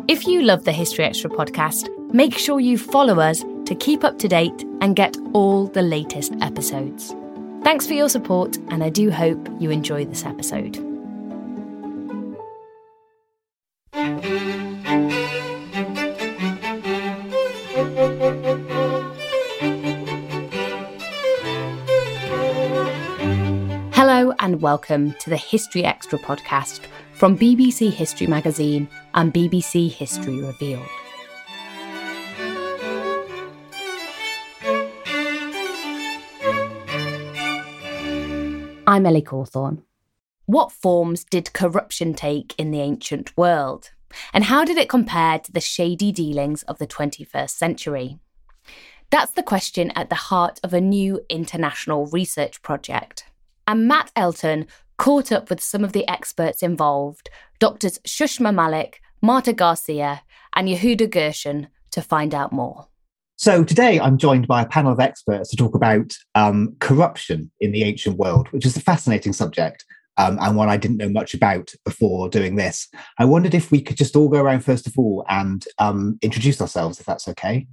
If you love the History Extra podcast, make sure you follow us to keep up to date and get all the latest episodes. Thanks for your support, and I do hope you enjoy this episode. Hello and welcome to the History Extra podcast from BBC History Magazine and BBC History Revealed. I'm Ellie Cawthorne. What forms did corruption take in the ancient world? And how did it compare to the shady dealings of the 21st century? That's the question at the heart of a new international research project. And Matt Elton caught up with some of the experts involved, Doctors Shushma Malik, Marta Garcia, and Yehuda Gershon, to find out more. So today I'm joined by a panel of experts to talk about corruption in the ancient world, which is a fascinating subject and one I didn't know much about before doing this. I wondered if we could just all go around first of all and introduce ourselves, if that's okay.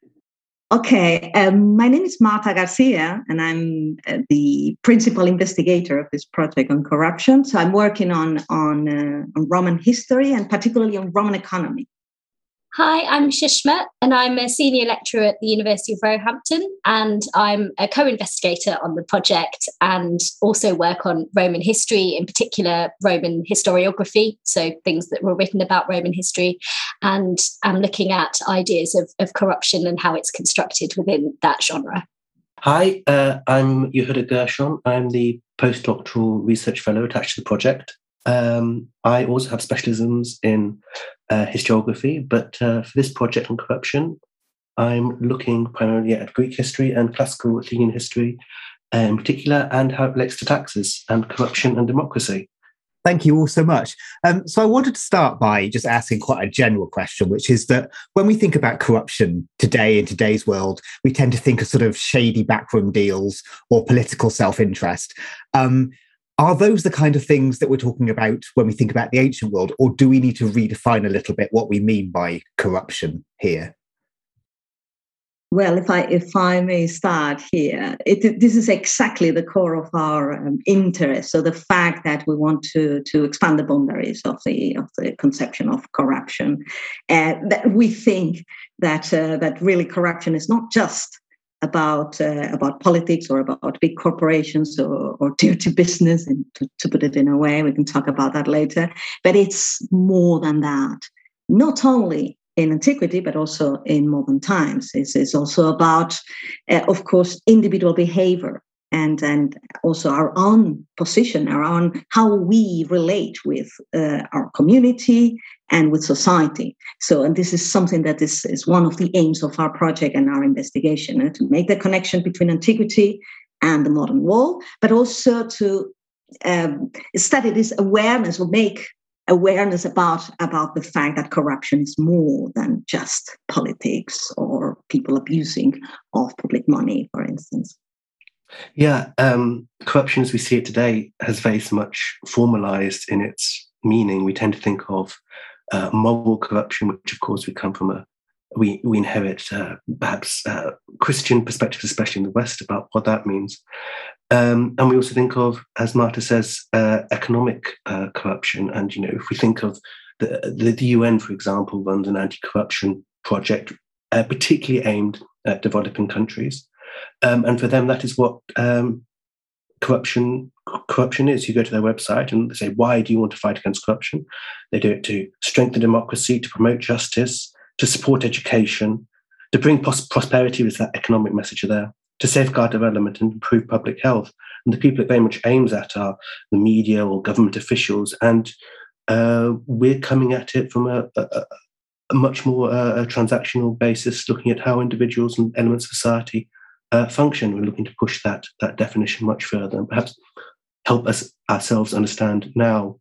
Okay, my name is Marta Garcia, and I'm the principal investigator of this project on corruption. So I'm working on Roman history and particularly on Roman economy. Hi, I'm Shushma, and I'm a senior lecturer at the University of Roehampton, and I'm a co-investigator on the project and also work on Roman history, in particular Roman historiography, so things that were written about Roman history, and I'm looking at ideas of corruption and how it's constructed within that genre. Hi, I'm Yehuda Gershon. I'm the postdoctoral research fellow attached to the project. I also have specialisms in historiography, but for this project on corruption, I'm looking primarily at Greek history and classical Athenian history in particular, and how it relates to taxes and corruption and democracy. Thank you all so much. So I wanted to start by just asking quite a general question, which is that when we think about corruption today in today's world, we tend to think of sort of shady backroom deals or political self-interest. Are those the kind of things that we're talking about when we think about the ancient world, or do we need to redefine a little bit what we mean by corruption here? Well, if I may start here, this is exactly the core of our interest. So the fact that we want to expand the boundaries of the conception of corruption, that we think that really corruption is not just about politics or about big corporations or dirty business, and to put it in a way, we can talk about that later. But it's more than that. Not only in antiquity, but also in modern times. It's also about, of course, individual behavior and also our own position, our own how we relate with our community and with society. So, and this is something that is one of the aims of our project and our investigation, to make the connection between antiquity and the modern world, but also to study this awareness or make awareness about the fact that corruption is more than just politics or people abusing of public money, for instance. Yeah, corruption as we see it today has very much formalized in its meaning. We tend to think of moral corruption, which of course we inherit perhaps Christian perspectives, especially in the West, about what that means. And we also think of, as Marta says, economic corruption. And, if we think of the UN, for example, runs an anti-corruption project, particularly aimed at developing countries. And for them, that is what corruption is. You go to their website and they say, why do you want to fight against corruption? They do it to strengthen democracy, to promote justice, to support education, to bring prosperity, with that economic message there, to safeguard development and improve public health. And the people it very much aims at are the media or government officials. And we're coming at it from a much more transactional basis, looking at how individuals and elements of society function. We're looking to push that definition much further and perhaps help us ourselves understand now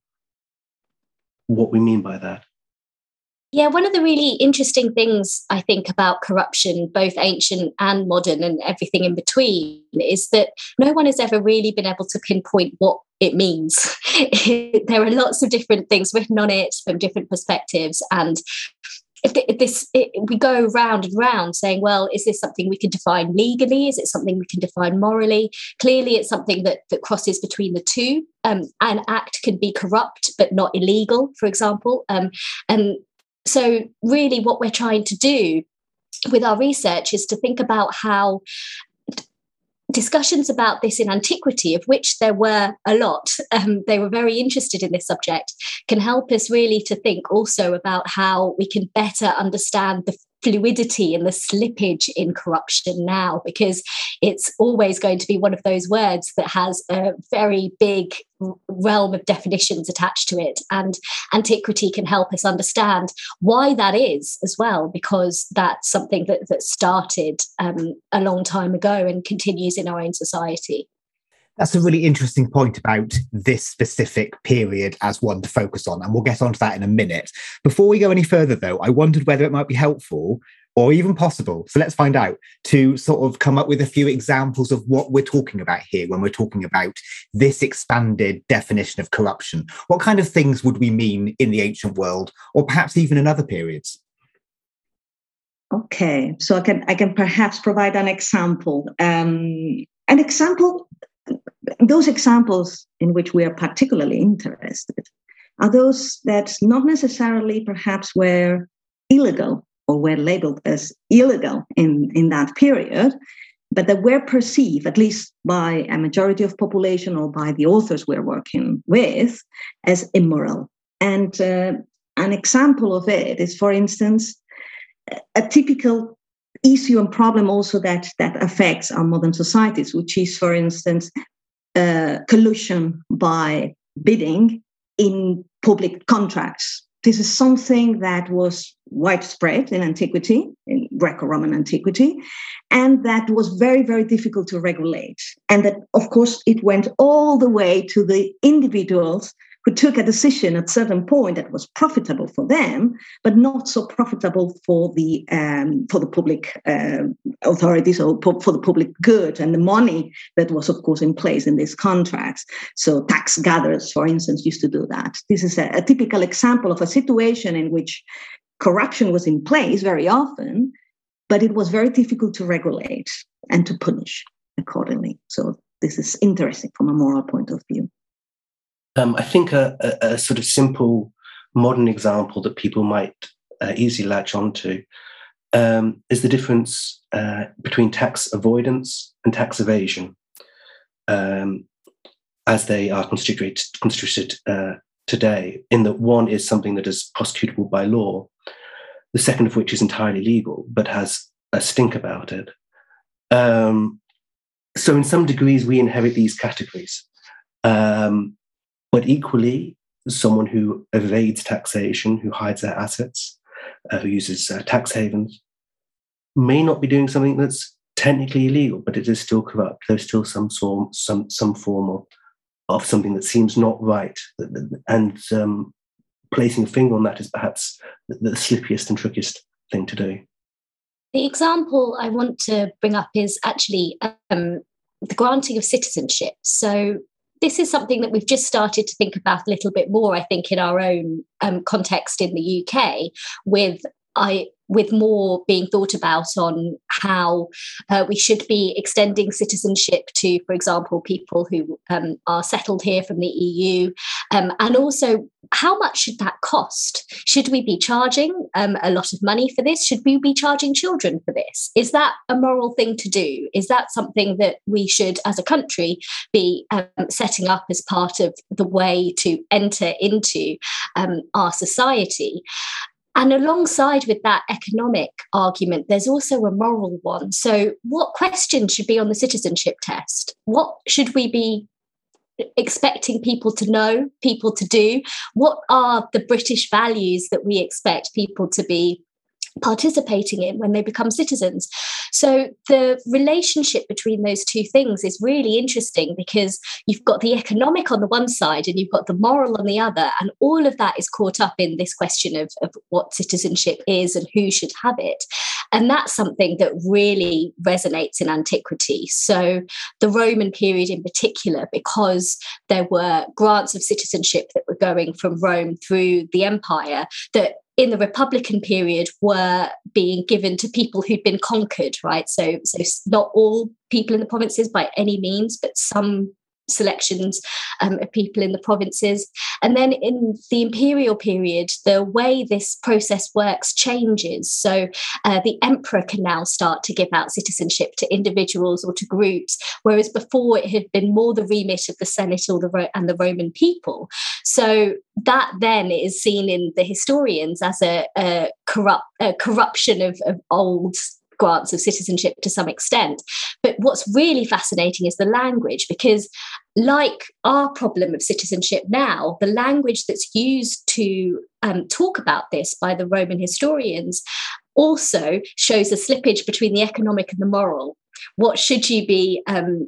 what we mean by that. Yeah, one of the really interesting things I think about corruption, both ancient and modern and everything in between, is that no one has ever really been able to pinpoint what it means. There are lots of different things written on it from different perspectives. And we go round and round saying, well, is this something we can define legally? Is it something we can define morally? Clearly, it's something that crosses between the two. An act can be corrupt but not illegal, for example. And so really what we're trying to do with our research is to think about how discussions about this in antiquity, of which there were a lot, they were very interested in this subject, can help us really to think also about how we can better understand the fluidity and the slippage in corruption now, because it's always going to be one of those words that has a very big realm of definitions attached to it. And antiquity can help us understand why that is as well, because that's something that started a long time ago and continues in our own society. That's a really interesting point about this specific period as one to focus on, and we'll get onto that in a minute. Before we go any further, though, I wondered whether it might be helpful or even possible, so let's find out, to sort of come up with a few examples of what we're talking about here when we're talking about this expanded definition of corruption. What kind of things would we mean in the ancient world, or perhaps even in other periods? Okay, so I can perhaps provide an example. Those examples in which we are particularly interested are those that not necessarily perhaps were illegal or were labeled as illegal in that period, but that were perceived, at least by a majority of population or by the authors we're working with, as immoral. And an example of it is, for instance, a typical issue and problem also that affects our modern societies, which is, for instance, collusion by bidding in public contracts. This is something that was widespread in antiquity, in Greco-Roman antiquity, and that was very, very difficult to regulate. And that, of course, it went all the way to the individuals who took a decision at a certain point that was profitable for them, but not so profitable for the public authorities or for the public good and the money that was, of course, in place in these contracts. So tax gatherers, for instance, used to do that. This is a typical example of a situation in which corruption was in place very often, but it was very difficult to regulate and to punish accordingly. So this is interesting from a moral point of view. I think a sort of simple modern example that people might easily latch onto is the difference between tax avoidance and tax evasion, as they are constituted today, in that one is something that is prosecutable by law, the second of which is entirely legal but has a stink about it. So in some degrees, we inherit these categories. But equally, someone who evades taxation, who hides their assets, who uses tax havens, may not be doing something that's technically illegal, but it is still corrupt. There's still some form of something that seems not right. And placing a finger on that is perhaps the slippiest and trickiest thing to do. The example I want to bring up is actually the granting of citizenship. So this is something that we've just started to think about a little bit more, I think, in our own context in the UK, with more being thought about on how we should be extending citizenship to, for example, people who are settled here from the EU, and also how much should that cost? Should we be charging a lot of money for this? Should we be charging children for this? Is that a moral thing to do? Is that something that we should, as a country, be setting up as part of the way to enter into our society? And alongside with that economic argument, there's also a moral one. So what questions should be on the citizenship test? What should we be expecting people to know, people to do? What are the British values that we expect people to be participating in when they become citizens? So the relationship between those two things is really interesting, because you've got the economic on the one side and you've got the moral on the other, and all of that is caught up in this question of what citizenship is and who should have it. And that's something that really resonates in antiquity. So the Roman period in particular, because there were grants of citizenship that were going from Rome through the empire, that in the Republican period were being given to people who'd been conquered, right? So not all people in the provinces by any means, but some selections of people in the provinces. And then in the imperial period, the way this process works changes. So the emperor can now start to give out citizenship to individuals or to groups, whereas before it had been more the remit of the Senate or the Roman people. So that then is seen in the historians as a corruption of old grants of citizenship to some extent. But what's really fascinating is the language, because like our problem of citizenship now, the language that's used to talk about this by the Roman historians also shows a slippage between the economic and the moral. What should you be?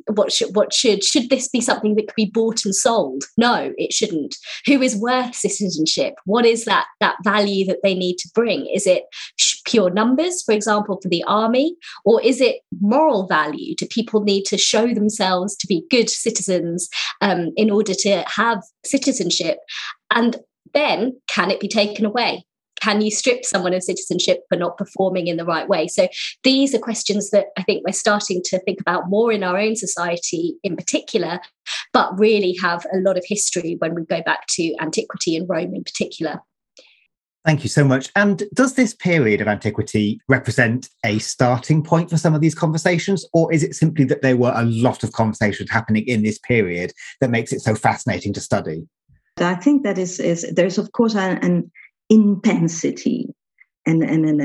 Should this be something that could be bought and sold? No, it shouldn't. Who is worth citizenship? What is that value that they need to bring? Is it pure numbers, for example, for the army, or is it moral value? Do people need to show themselves to be good citizens in order to have citizenship? And then, can it be taken away? Can you strip someone of citizenship for not performing in the right way? So these are questions that I think we're starting to think about more in our own society in particular, but really have a lot of history when we go back to antiquity and Rome in particular. Thank you so much. And does this period of antiquity represent a starting point for some of these conversations, or is it simply that there were a lot of conversations happening in this period that makes it so fascinating to study? I think that there's of course an intensity and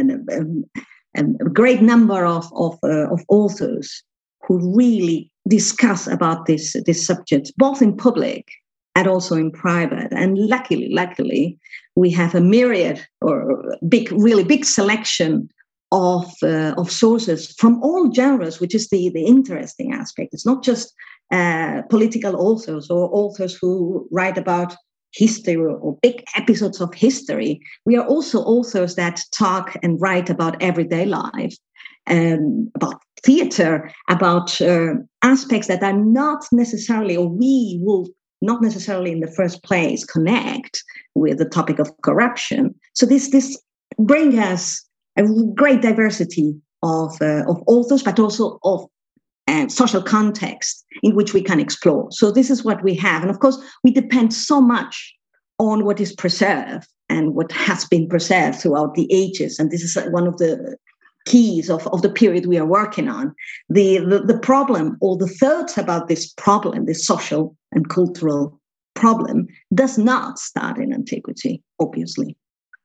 a great number of authors who really discuss about this subject, both in public and also in private. And luckily, we have a myriad or really big selection of sources from all genres, which is the interesting aspect. It's not just political authors or authors who write about history or big episodes of history. We are also authors that talk and write about everyday life, about theater, about aspects that are not necessarily, or we will not necessarily in the first place connect with the topic of corruption. So this brings us a great diversity of authors, but also of social context in which we can explore. So this is what we have. And of course, we depend so much on what is preserved and what has been preserved throughout the ages. And this is one of the keys of the period we are working on. The problem, or the thoughts about this problem, this social and cultural problem, does not start in antiquity, obviously.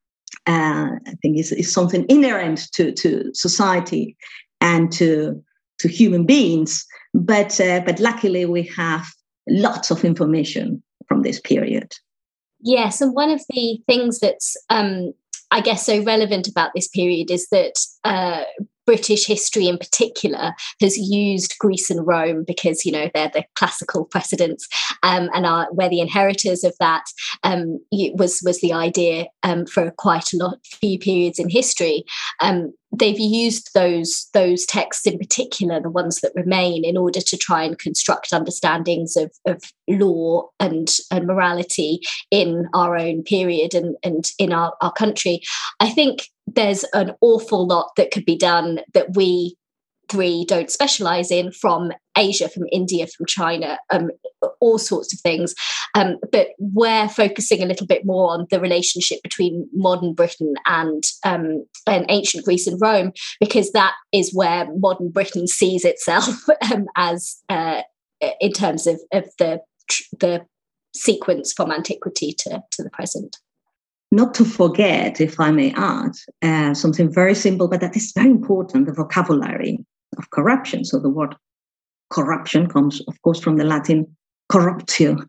I think it's something inherent to society and to human beings, but luckily we have lots of information from this period. Yes, and one of the things that's I guess so relevant about this period is that British history in particular has used Greece and Rome because, you know, they're the classical precedents and we're the inheritors of that. Was the idea for quite few periods in history. They've used those texts in particular, the ones that remain, in order to try and construct understandings of law and morality in our own period and in our country. I think there's an awful lot that could be done that we three don't specialize in, from Asia, from India, from China, all sorts of things. But we're focusing a little bit more on the relationship between modern Britain and ancient Greece and Rome, because that is where modern Britain sees itself as in terms of the sequence from antiquity to the present. Not to forget, if I may add, something very simple, but that is very important, the vocabulary of corruption. So the word corruption comes, of course, from the Latin corruptio,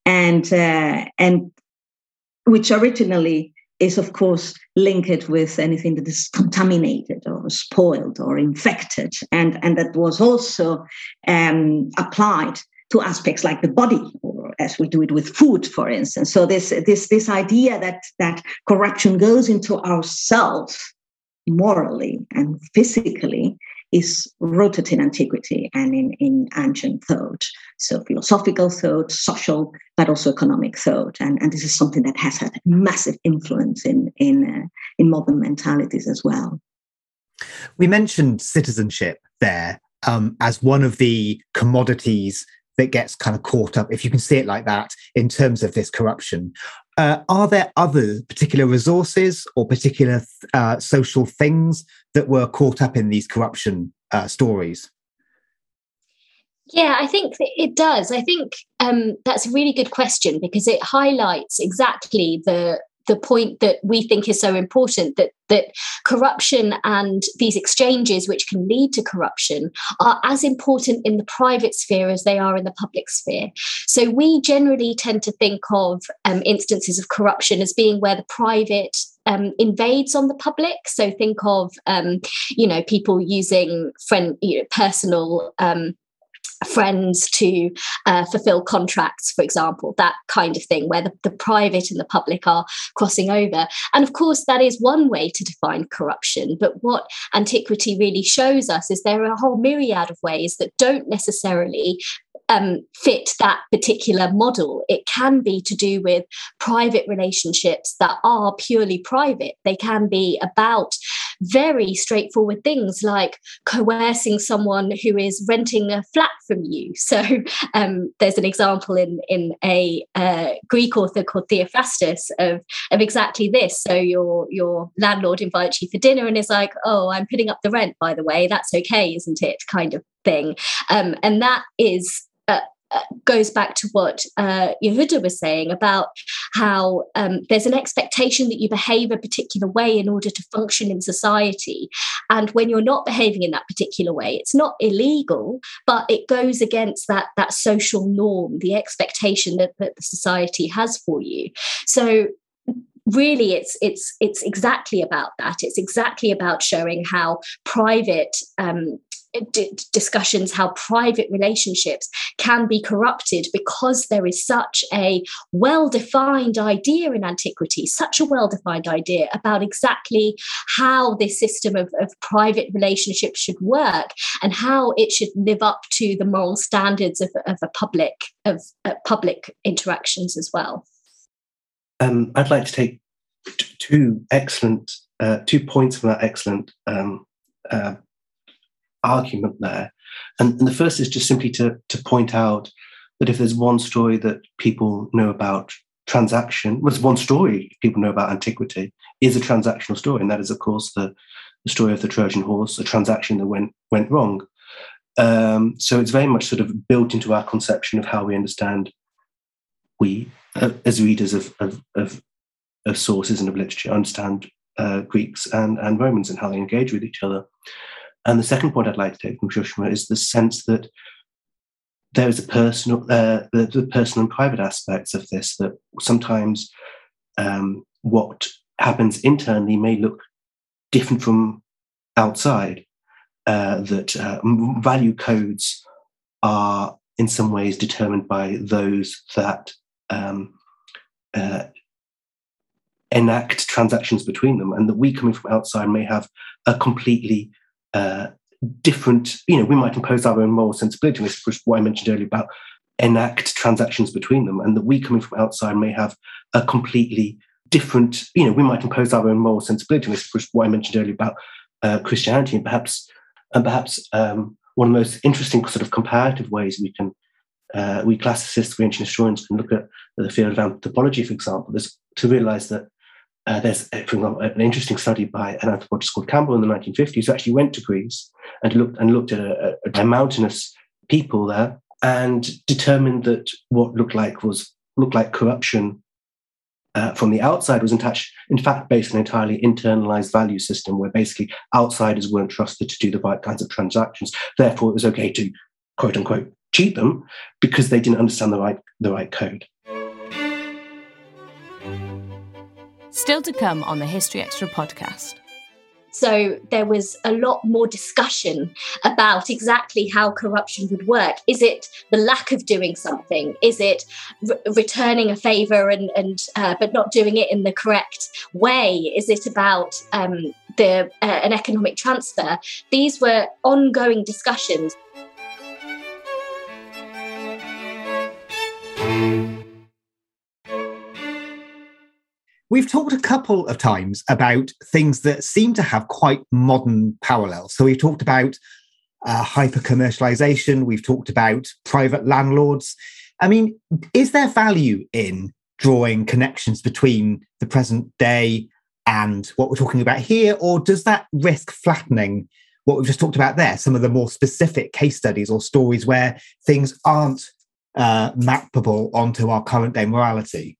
and which originally is, of course, linked with anything that is contaminated or spoiled or infected, and that was also applied to aspects like the body, or as we do it with food, for instance. So this idea that corruption goes into ourselves morally and physically is rooted in antiquity and in ancient thought. So philosophical thought, social, but also economic thought. And this is something that has had a massive influence in modern mentalities as well. We mentioned citizenship there as one of the commodities that gets kind of caught up, if you can see it like that, in terms of this corruption. Are there other particular resources or particular social things that were caught up in these corruption stories? Yeah, I think it does. I think that's a really good question, because it highlights exactly the point that we think is so important, that corruption and these exchanges which can lead to corruption are as important in the private sphere as they are in the public sphere. So we generally tend to think of instances of corruption as being where the private invades on the public. So think of people using personal friends to fulfill contracts, for example, that kind of thing, where the private and the public are crossing over. And of course, that is one way to define corruption. But what antiquity really shows us is there are a whole myriad of ways that don't necessarily fit that particular model. It can be to do with private relationships that are purely private. They can be about very straightforward things like coercing someone who is renting a flat from you. So there's an example in a Greek author called Theophrastus of exactly this. So your landlord invites you for dinner and is like, "Oh, I'm putting up the rent, by the way. That's okay, isn't it?" kind of thing. And that is goes back to what Yehuda was saying about how there's an expectation that you behave a particular way in order to function in society. And when you're not behaving in that particular way, it's not illegal, but it goes against that social norm, the expectation that the society has for you. So really, it's exactly about that. It's exactly about showing how private discussions, how private relationships can be corrupted, because there is such a well-defined idea in antiquity, such a well-defined idea about exactly how this system of private relationships should work and how it should live up to the moral standards of public interactions as well. I'd like to take two points from that excellent argument there. And the first is just simply to point out that if there's one story that people know about there's one story people know about antiquity, is a transactional story. And that is, of course, the story of the Trojan horse, a transaction that went wrong. So it's very much sort of built into our conception of how we understand, as readers of sources and of literature, understand Greeks and Romans and how they engage with each other. And the second point I'd like to take from Shushma is the sense that there is a personal, the personal and private aspects of this, that sometimes what happens internally may look different from outside, that value codes are in some ways determined by those that enact transactions between them, and that we coming from outside may have a completely different, we might impose our own moral sensibility, which is what I mentioned earlier about enact transactions between them, and that we coming from outside may have a completely different, we might impose our own moral sensibility, which is what I mentioned earlier about Christianity, and perhaps one of the most interesting sort of comparative ways we classicists, we ancient historians can look at the field of anthropology, for example, is to realise that there's, for example, an interesting study by an anthropologist called Campbell in the 1950s who actually went to Greece and looked at a mountainous people there and determined that what looked like corruption from the outside was in fact based on an entirely internalized value system where basically outsiders weren't trusted to do the right kinds of transactions. Therefore, it was okay to, quote unquote, cheat them because they didn't understand the right code. Still to come on the History Extra podcast. So there was a lot more discussion about exactly how corruption would work. Is it the lack of doing something? Is it returning a favour and but not doing it in the correct way? Is it about an economic transfer? These were ongoing discussions. We've talked a couple of times about things that seem to have quite modern parallels. So we've talked about hyper-commercialization. We've talked about private landlords. I mean, is there value in drawing connections between the present day and what we're talking about here? Or does that risk flattening what we've just talked about there, some of the more specific case studies or stories where things aren't mappable onto our current day morality?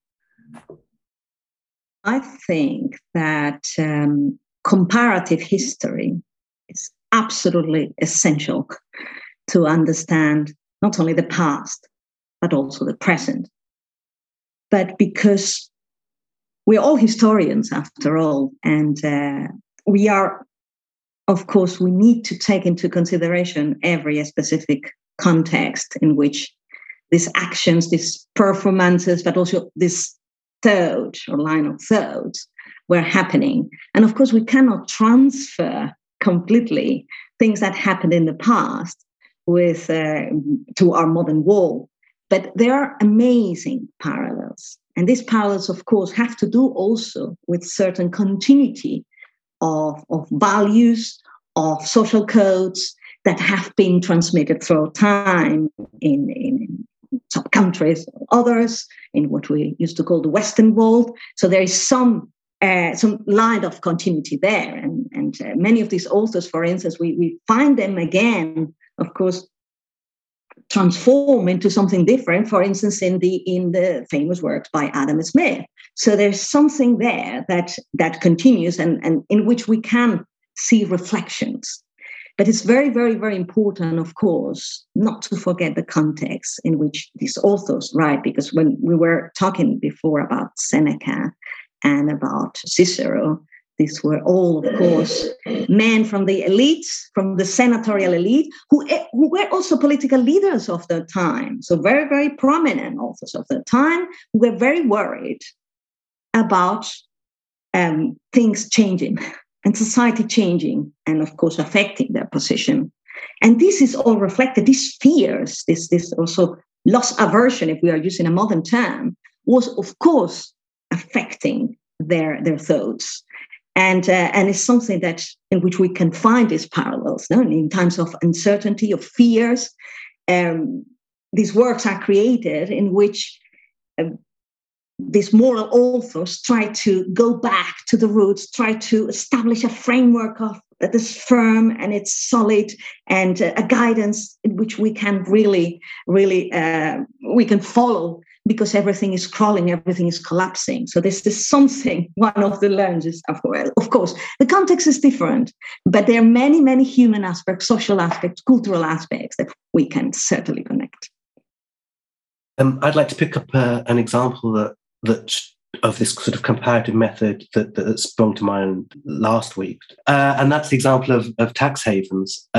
I think that comparative history is absolutely essential to understand not only the past, but also the present. But because we're all historians after all, and we are, of course, we need to take into consideration every specific context in which these actions, these performances, but also this thought or line of thought were happening. And of course, we cannot transfer completely things that happened in the past with to our modern world. But there are amazing parallels. And these parallels, of course, have to do also with certain continuity of values, of social codes that have been transmitted through time in some countries, others in what we used to call the Western world. So there is some line of continuity there. And many of these authors, for instance, we find them again, of course, transform into something different, for instance, in the famous works by Adam Smith. So there's something there that continues and in which we can see reflections. But it's very, very, very important, of course, not to forget the context in which these authors write, because when we were talking before about Seneca and about Cicero, these were all, of course, men from the elites, from the senatorial elite, who were also political leaders of their time. So very, very prominent authors of their time, who were very worried about things changing and society changing and, of course, affecting their position. And this is all reflected, these fears, this also loss aversion, if we are using a modern term, was, of course, affecting their thoughts. And it's something that in which we can find these parallels. No? In times of uncertainty, of fears, these works are created in which these moral authors try to go back to the roots, try to establish a framework that is firm and it's solid, and a guidance in which we can really we can follow, because everything is crawling, everything is collapsing. So this is something, one of the lenses, of course, the context is different, but there are many, many human aspects, social aspects, cultural aspects that we can certainly connect. I'd like to pick up an example that of this sort of comparative method that sprung to mind last week. And that's the example of tax havens.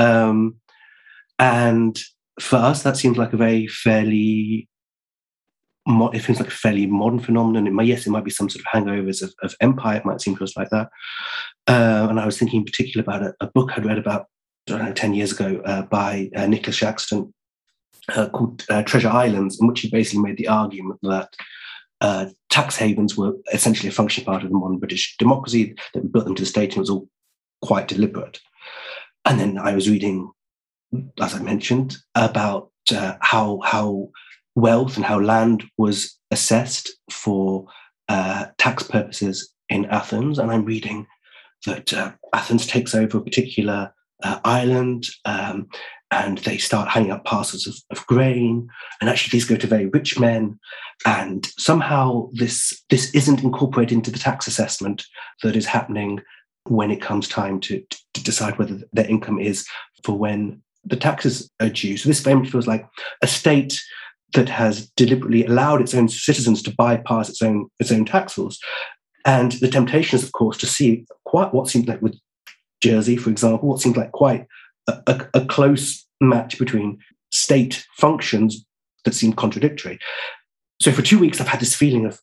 And for us, that seems like it feels like a fairly modern phenomenon. It might be some sort of hangovers of empire. It might seem to us like that. And I was thinking in particular about a book I'd read about, 10 years ago by Nicholas Shaxton called Treasure Islands, in which he basically made the argument that tax havens were essentially a functioning part of the modern British democracy, that we built them to the state, and it was all quite deliberate. And then I was reading, as I mentioned, about how wealth and how land was assessed for tax purposes in Athens. And I'm reading that Athens takes over a particular island, and they start handing out parcels of grain. And actually, these go to very rich men. And somehow this isn't incorporated into the tax assessment that is happening when it comes time to decide whether their income is for when the taxes are due. So this very much feels like a state that has deliberately allowed its own citizens to bypass its own tax laws. And the temptation is, of course, to see quite what seems like with Jersey, for example, what seems like quite a close match between state functions that seem contradictory. So for 2 weeks, I've had this feeling of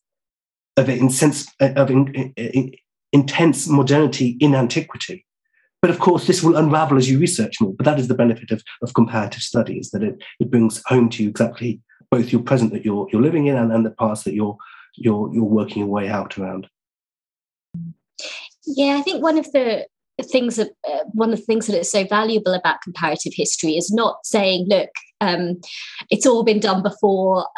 intense modernity in antiquity. But of course, this will unravel as you research more. But that is the benefit of comparative studies, that it brings home to you exactly both your present that you're living in and the past that you're working your way out around. Yeah, I think one of the things that is so valuable about comparative history is not saying, look, it's all been done before.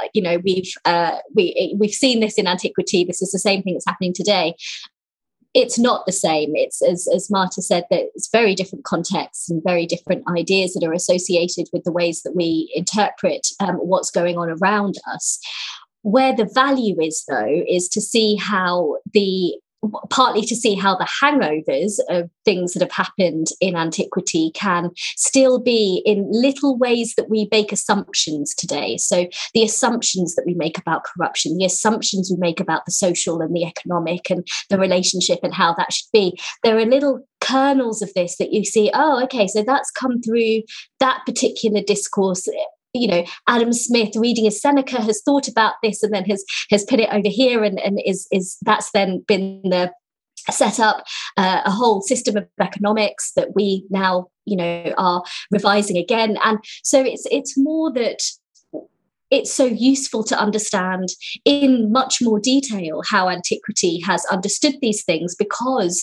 We've seen this in antiquity. This is the same thing that's happening today. It's not the same. It's, as Marta said, that it's very different contexts and very different ideas that are associated with the ways that we interpret what's going on around us. Where the value is, though, is to see how partly to see how the hangovers of things that have happened in antiquity can still be in little ways that we make assumptions today. So the assumptions that we make about corruption, the assumptions we make about the social and the economic and the relationship and how that should be, there are little kernels of this that you see, oh, okay, so that's come through that particular discourse. Adam Smith, reading his Seneca, has thought about this and then has put it over here, and is that's then been set up a whole system of economics that we now are revising again. And so it's more that it's so useful to understand in much more detail how antiquity has understood these things, because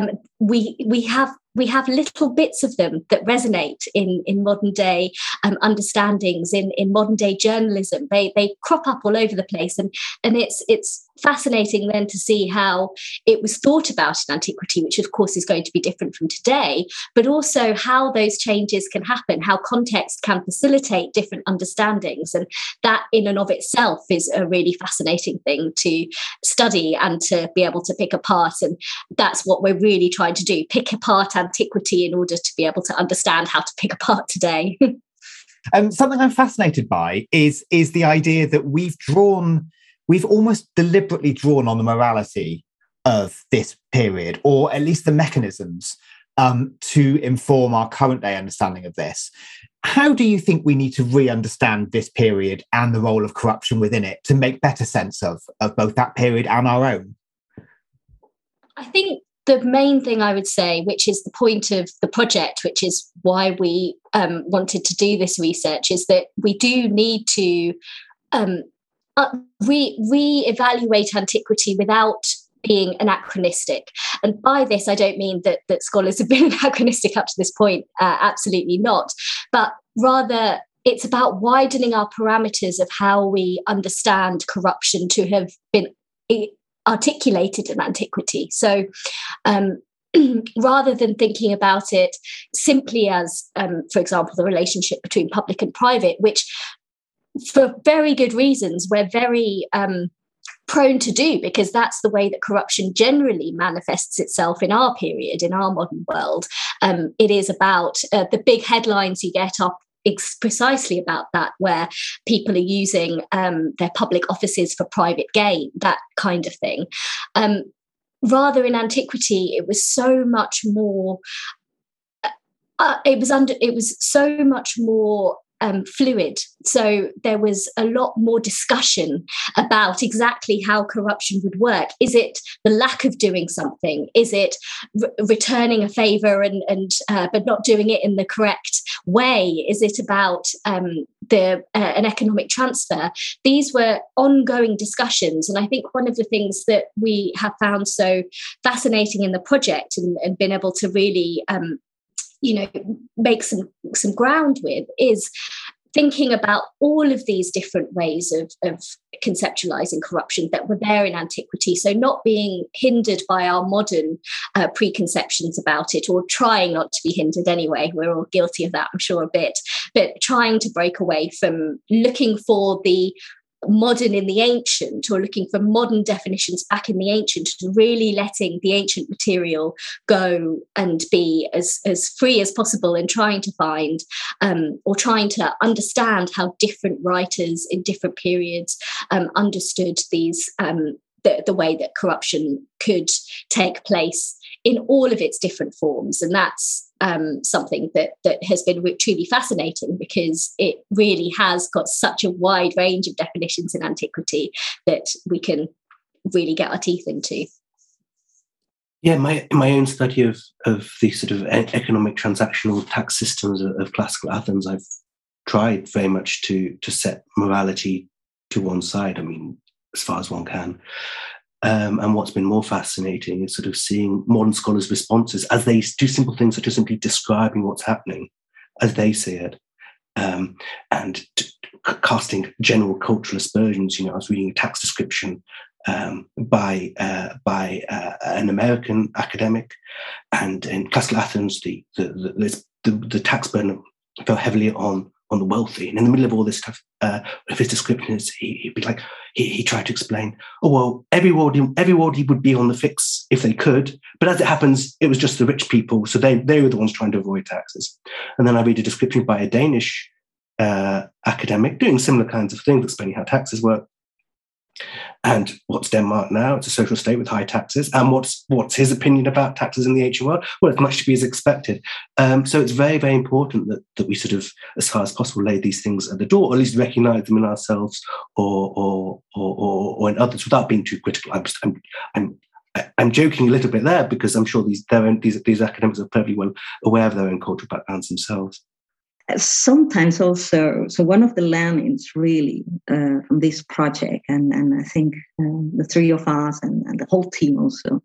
we have little bits of them that resonate in modern day understandings, in modern day journalism. They crop up all over the place, and it's fascinating then to see how it was thought about in antiquity, which of course is going to be different from today, but also how those changes can happen, how context can facilitate different understandings. And that in and of itself is a really fascinating thing to study and to be able to pick apart. And that's what we're really trying to do, pick apart antiquity in order to be able to understand how to pick apart today. Something I'm fascinated by is the idea that we've almost deliberately drawn on the morality of this period, or at least the mechanisms to inform our current day understanding of this. How do you think we need to re-understand this period and the role of corruption within it to make better sense of both that period and our own? I think the main thing I would say, which is the point of the project, which is why we wanted to do this research, is that we do need to re-evaluate antiquity without being anachronistic. And by this, I don't mean that scholars have been anachronistic up to this point, absolutely not, but rather it's about widening our parameters of how we understand corruption to have been articulated in antiquity. So rather than thinking about it simply as, for example, the relationship between public and private, which for very good reasons we're very prone to do, because that's the way that corruption generally manifests itself in our period, in our modern world. It is about the big headlines you get are precisely about that, where people are using their public offices for private gain, that kind of thing. Rather, in antiquity, it was so much more. It was so much more fluid. So there was a lot more discussion about exactly how corruption would work. Is it the lack of doing something? Is it returning a favour but not doing it in the correct way? Is it about an economic transfer? These were ongoing discussions, and I think one of the things that we have found so fascinating in the project and been able to really make some ground with is thinking about all of these different ways of conceptualizing corruption that were there in antiquity. So not being hindered by our modern preconceptions about it, or trying not to be hindered anyway. We're all guilty of that, I'm sure, a bit, but trying to break away from looking for the modern in the ancient, or looking for modern definitions back in the ancient, and really letting the ancient material go and be as free as possible, and trying to find or trying to understand how different writers in different periods understood these the way that corruption could take place in all of its different forms. And that's something that has been truly fascinating, because it really has got such a wide range of definitions in antiquity that we can really get our teeth into. Yeah, my own study of the sort of economic transactional tax systems of classical Athens, I've tried very much to set morality to one side. I mean, as far as one can. And what's been more fascinating is sort of seeing modern scholars' responses as they do simple things such as simply describing what's happening as they see it, and casting general cultural aspersions. I was reading a tax description by an American academic, and in classical Athens, the tax burden fell heavily on the wealthy. And in the middle of all this stuff, of his description, he'd be like, he tried to explain, oh, well, everybody would be on the fix if they could, but as it happens, it was just the rich people, so they were the ones trying to avoid taxes. And then I read a description by a Danish academic doing similar kinds of things, explaining how taxes work. And what's Denmark now? It's a social state with high taxes. And what's his opinion about taxes in the ancient world? Well, it's much to be as expected. So it's very, very important that we sort of, as far as possible, lay these things at the door, or at least recognise them in ourselves or in others, without being too critical. I'm joking a little bit there, because I'm sure these academics are perfectly well aware of their own cultural backgrounds themselves. Sometimes also, so one of the learnings really from this project, and I think the three of us and the whole team also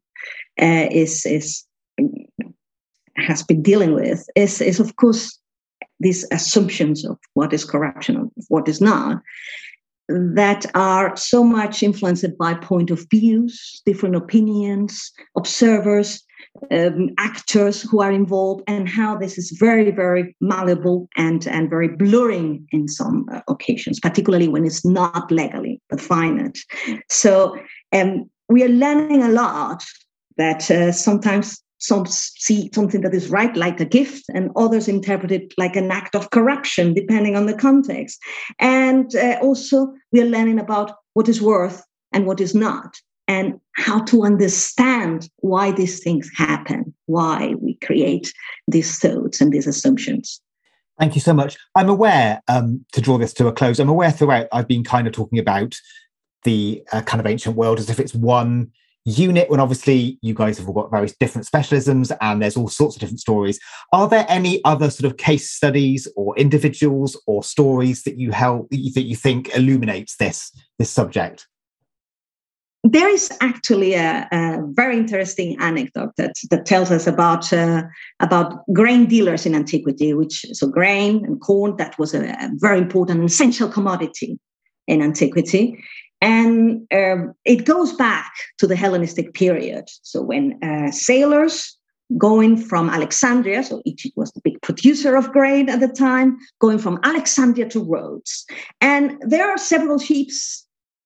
has been dealing with is of course these assumptions of what is corruption, of what is not, that are so much influenced by point of views, different opinions, observers, actors who are involved, and how this is very, very malleable and very blurring in some occasions, particularly when it's not legally defined. So we are learning a lot that sometimes some see something that is right like a gift, and others interpret it like an act of corruption, depending on the context. And also we are learning about what is worth and what is not, and how to understand why these things happen, why we create these thoughts and these assumptions. Thank you so much. I'm aware, to draw this to a close, I'm aware throughout I've been kind of talking about the kind of ancient world as if it's one unit, when obviously you guys have all got various different specialisms and there's all sorts of different stories. Are there any other sort of case studies or individuals or stories that you think illuminates this subject? There is actually a very interesting anecdote that tells us about grain dealers in antiquity, so grain and corn, that was a very important and essential commodity in antiquity. And it goes back to the Hellenistic period. So when sailors going from Alexandria, so Egypt was the big producer of grain at the time, going from Alexandria to Rhodes. And there are several ships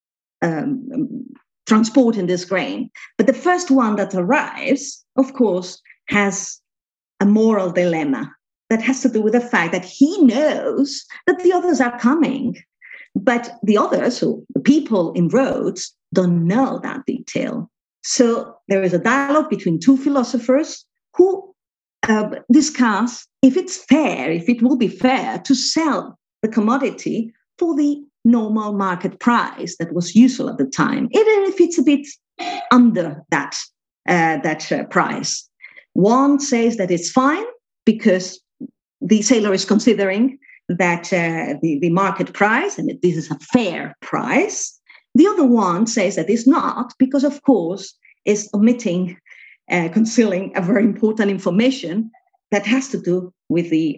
transporting this grain. But the first one that arrives, of course, has a moral dilemma that has to do with the fact that he knows that the others are coming. But the others, so the people in Rhodes, don't know that detail. So there is a dialogue between two philosophers who discuss if it will be fair to sell the commodity for the normal market price that was usual at the time, even if it's a bit under that price. One says that it's fine because the sailor is considering that the market price, and that this is a fair price. The other one says that it's not, because of course is omitting, concealing a very important information that has to do with the,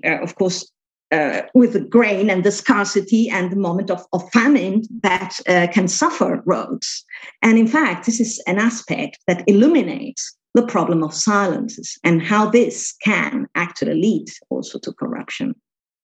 with the grain and the scarcity and the moment of famine that can suffer Rhodes. And in fact, this is an aspect that illuminates the problem of silences and how this can actually lead also to corruption.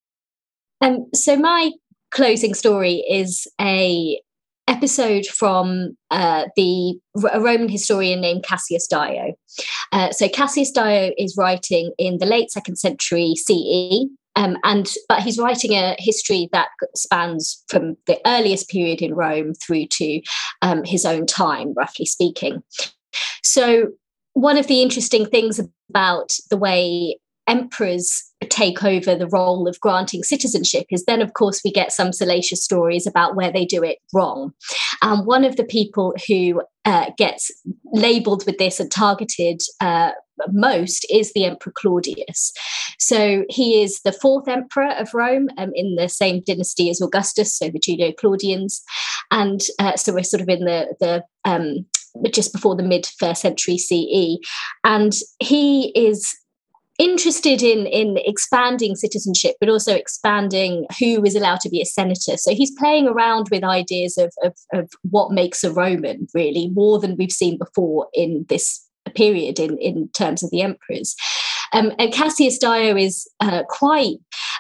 So my closing story is a episode from a Roman historian named Cassius Dio. So Cassius Dio is writing in the late 2nd century CE, but he's writing a history that spans from the earliest period in Rome through to his own time, roughly speaking. So one of the interesting things about the way emperors take over the role of granting citizenship is then, of course, we get some salacious stories about where they do it wrong. And one of the people who gets labelled with this and targeted most is the Emperor Claudius. So he is the 4th emperor of Rome in the same dynasty as Augustus, so the Julio-Claudians. And so we're sort of in the just before the mid-1st century CE. And he is interested in expanding citizenship, but also expanding who is allowed to be a senator. So he's playing around with ideas of what makes a Roman, really, more than we've seen before in this period in terms of the emperors. And Cassius Dio is quite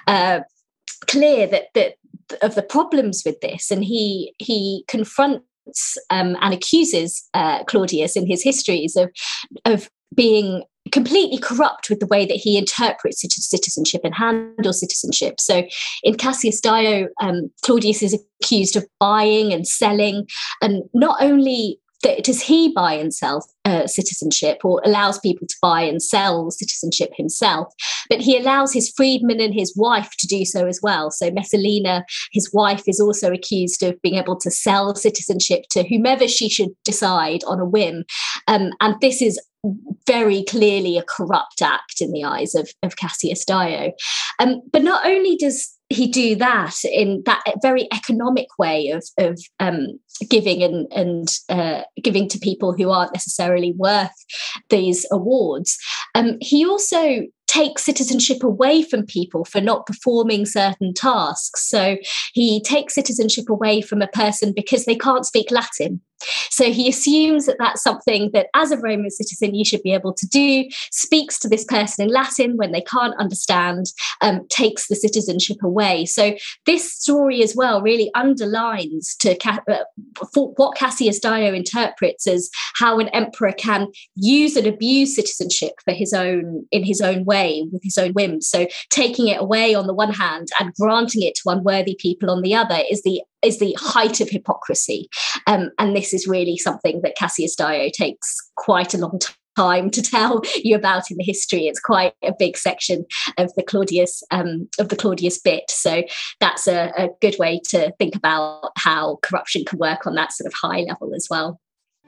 clear that of the problems with this, and he confronts and accuses Claudius in his histories of being completely corrupt with the way that he interprets citizenship and handles citizenship. So in Cassius Dio, Claudius is accused of buying and selling, and not only does he buy and sell citizenship, or allows people to buy and sell citizenship himself, but he allows his freedmen and his wife to do so as well. So Messalina, his wife, is also accused of being able to sell citizenship to whomever she should decide on a whim. And this is very clearly a corrupt act in the eyes of Cassius Dio. But not only does he do that in that very economic way of giving and giving to people who aren't necessarily worth these awards, he also takes citizenship away from people for not performing certain tasks. So he takes citizenship away from a person because they can't speak Latin. So he assumes that that's something that as a Roman citizen you should be able to do, speaks to this person in Latin when they can't understand, takes the citizenship away. So this story as well really underlines what Cassius Dio interprets as how an emperor can use and abuse citizenship for in his own way, with his own whims. So taking it away on the one hand and granting it to unworthy people on the other is the height of hypocrisy. And this is really something that Cassius Dio takes quite a long time to tell you about in the history. It's quite a big section of the Claudius bit. So that's a good way to think about how corruption can work on that sort of high level as well.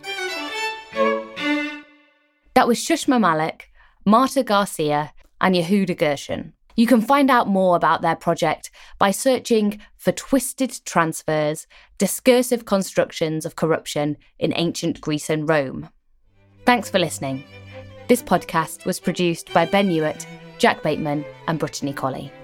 That was Shushma Malik, Marta Garcia, and Yehuda Gershon. You can find out more about their project by searching for Twisted Transfers, Discursive Constructions of Corruption in Ancient Greece and Rome. Thanks for listening. This podcast was produced by Ben Hewitt, Jack Bateman, and Brittany Colley.